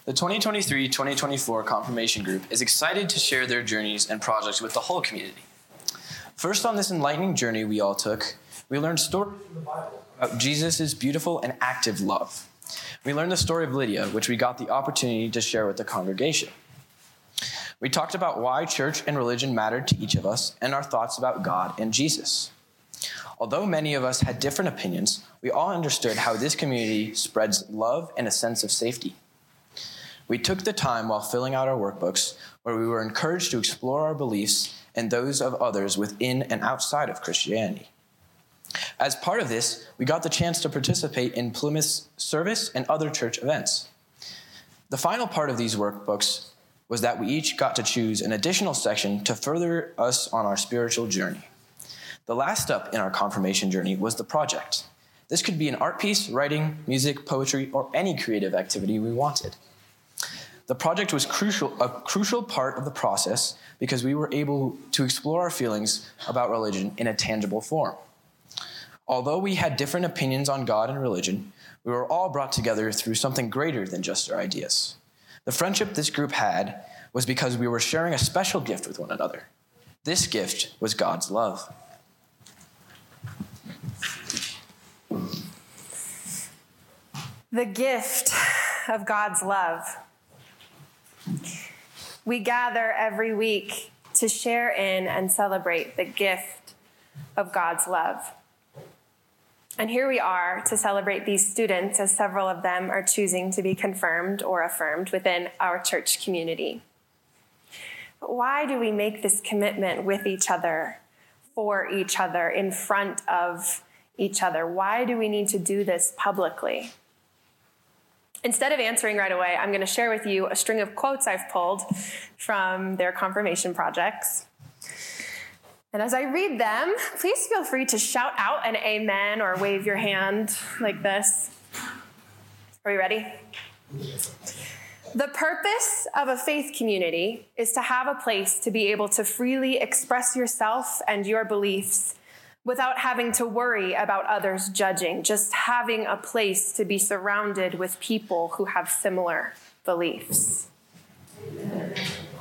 The 2023-2024 confirmation group is excited to share their journeys and projects with the whole community. First on this enlightening journey we all took, we learned stories from the Bible about Jesus' beautiful and active love. We learned the story of Lydia, which we got the opportunity to share with the congregation. We talked about why church and religion mattered to each of us and our thoughts about God and Jesus. Although many of us had different opinions, we all understood how this community spreads love and a sense of safety. We took the time while filling out our workbooks where we were encouraged to explore our beliefs and those of others within and outside of Christianity. As part of this, we got the chance to participate in Plymouth's service and other church events. The final part of these workbooks was that we each got to choose an additional section to further us on our spiritual journey. The last step in our confirmation journey was the project. This could be an art piece, writing, music, poetry, or any creative activity we wanted. The project was a crucial part of the process because we were able to explore our feelings about religion in a tangible form. Although we had different opinions on God and religion, we were all brought together through something greater than just our ideas. The friendship this group had was because we were sharing a special gift with one another. This gift was God's love. The gift of God's love. We gather every week to share in and celebrate the gift of God's love. And here we are to celebrate these students, as several of them are choosing to be confirmed or affirmed within our church community. But why do we make this commitment with each other, for each other, in front of each other? Why do we need to do this publicly? Instead of answering right away, I'm going to share with you a string of quotes I've pulled from their confirmation projects. And as I read them, please feel free to shout out an amen or wave your hand like this. Are we ready? The purpose of a faith community is to have a place to be able to freely express yourself and your beliefs without having to worry about others judging, just having a place to be surrounded with people who have similar beliefs. Amen.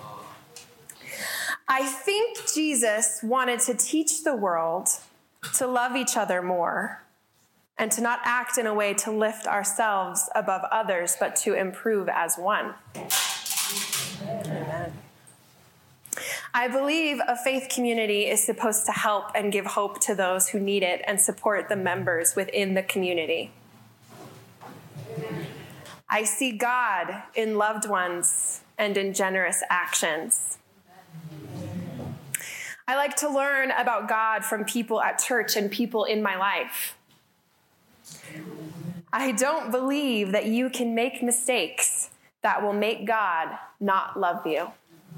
I think Jesus wanted to teach the world to love each other more and to not act in a way to lift ourselves above others, but to improve as one. Amen. I believe a faith community is supposed to help and give hope to those who need it and support the members within the community. I see God in loved ones and in generous actions. I like to learn about God from people at church and people in my life. I don't believe that you can make mistakes that will make God not love you.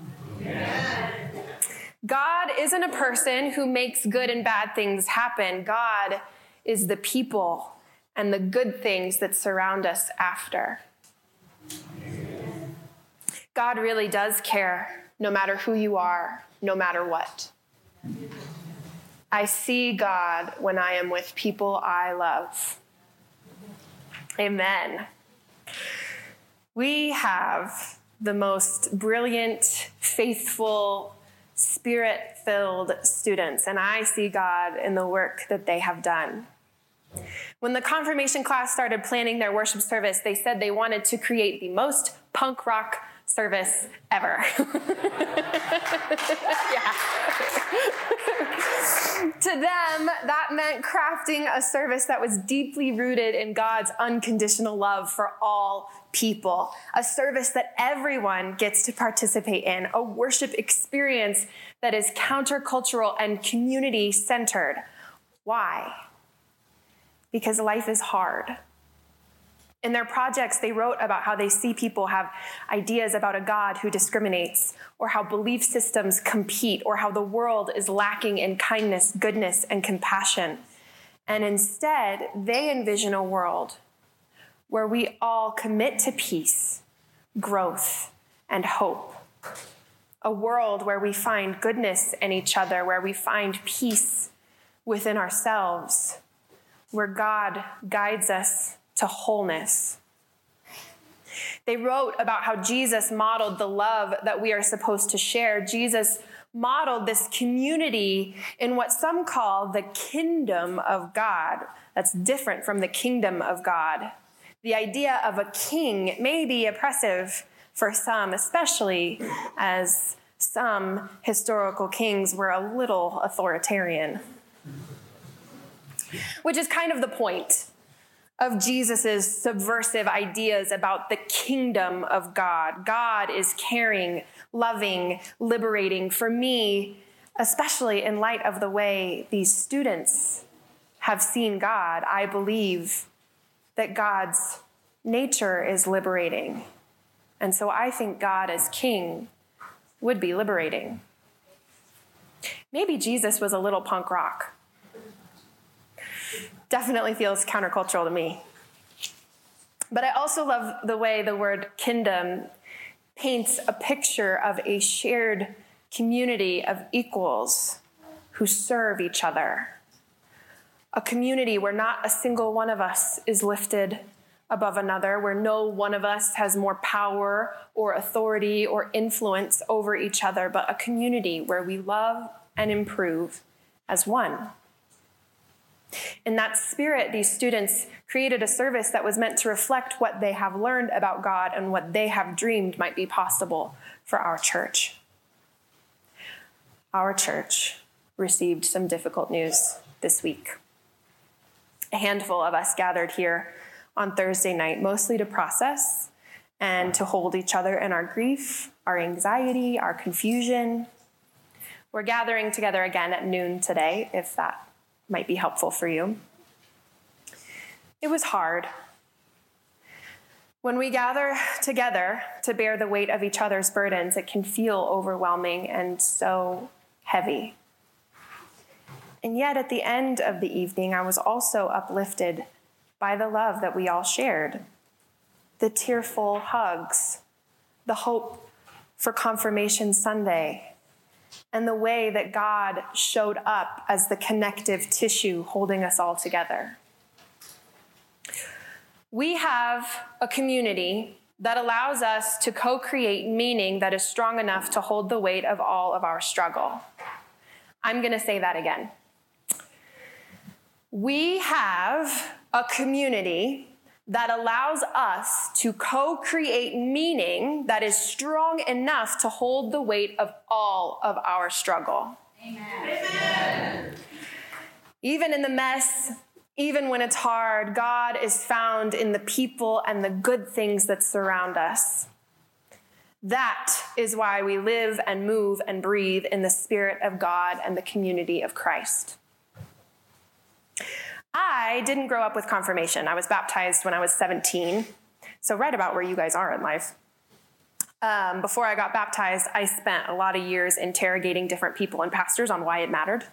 God isn't a person who makes good and bad things happen. God is the people and the good things that surround us after. God really does care, no matter who you are, no matter what. I see God when I am with people I love. Amen. We have the most brilliant, faithful, spirit-filled students, and I see God in the work that they have done. When the confirmation class started planning their worship service, they said they wanted to create the most punk rock service ever. Yeah. To them, that meant crafting a service that was deeply rooted in God's unconditional love for all people, a service that everyone gets to participate in, a worship experience that is countercultural and community-centered. Why? Because life is hard. In their projects, they wrote about how they see people have ideas about a God who discriminates, or how belief systems compete, or how the world is lacking in kindness, goodness, and compassion. And instead, they envision a world where we all commit to peace, growth, and hope. A world where we find goodness in each other, where we find peace within ourselves, where God guides us to wholeness. They wrote about how Jesus modeled the love that we are supposed to share. Jesus modeled this community in what some call the kingdom of God. That's different from the kingdom of God. The idea of a king may be oppressive for some, especially as some historical kings were a little authoritarian, which is kind of the point of Jesus's subversive ideas about the kingdom of God. God is caring, loving, liberating. For me, especially in light of the way these students have seen God, I believe that God's nature is liberating. And so I think God as king would be liberating. Maybe Jesus was a little punk rock. Definitely feels countercultural to me. But I also love the way the word kingdom paints a picture of a shared community of equals who serve each other. A community where not a single one of us is lifted above another, where no one of us has more power or authority or influence over each other, but a community where we love and improve as one. In that spirit, these students created a service that was meant to reflect what they have learned about God and what they have dreamed might be possible for our church. Our church received some difficult news this week. A handful of us gathered here on Thursday night, mostly to process and to hold each other in our grief, our anxiety, our confusion. We're gathering together again at noon today, if that might be helpful for you. It was hard. When we gather together to bear the weight of each other's burdens, it can feel overwhelming and so heavy. And yet at the end of the evening, I was also uplifted by the love that we all shared, the tearful hugs, the hope for Confirmation Sunday, and the way that God showed up as the connective tissue holding us all together. We have a community that allows us to co-create meaning that is strong enough to hold the weight of all of our struggle. I'm going to say that again. We have a community that allows us to co-create meaning that is strong enough to hold the weight of all of our struggle. Amen. Even in the mess, even when it's hard, God is found in the people and the good things that surround us. That is why we live and move and breathe in the Spirit of God and the community of Christ. I didn't grow up with confirmation. I was baptized when I was 17, so right about where you guys are in life. Before I got baptized, I spent a lot of years interrogating different people and pastors on why it mattered.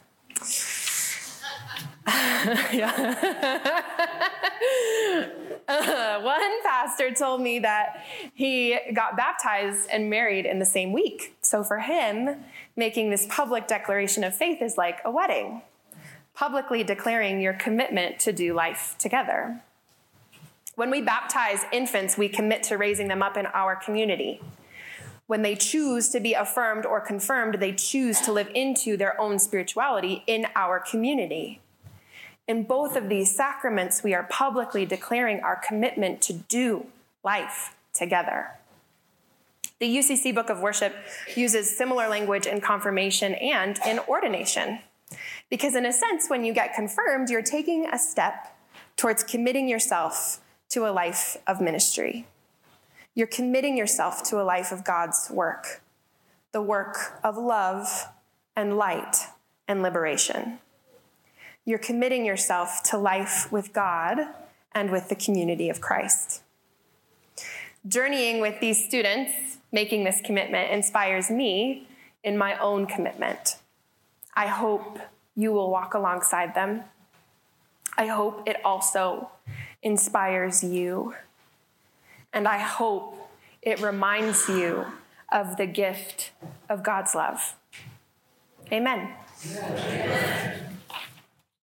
One pastor told me that he got baptized and married in the same week. So for him, making this public declaration of faith is like a wedding. Publicly declaring your commitment to do life together. When we baptize infants, we commit to raising them up in our community. When they choose to be affirmed or confirmed, they choose to live into their own spirituality in our community. In both of these sacraments, we are publicly declaring our commitment to do life together. The UCC Book of Worship uses similar language in confirmation and in ordination. Because in a sense, when you get confirmed, you're taking a step towards committing yourself to a life of ministry. You're committing yourself to a life of God's work, the work of love and light and liberation. You're committing yourself to life with God and with the community of Christ. Journeying with these students, making this commitment, inspires me in my own commitment. I hope you will walk alongside them. I hope it also inspires you. And I hope it reminds you of the gift of God's love. Amen.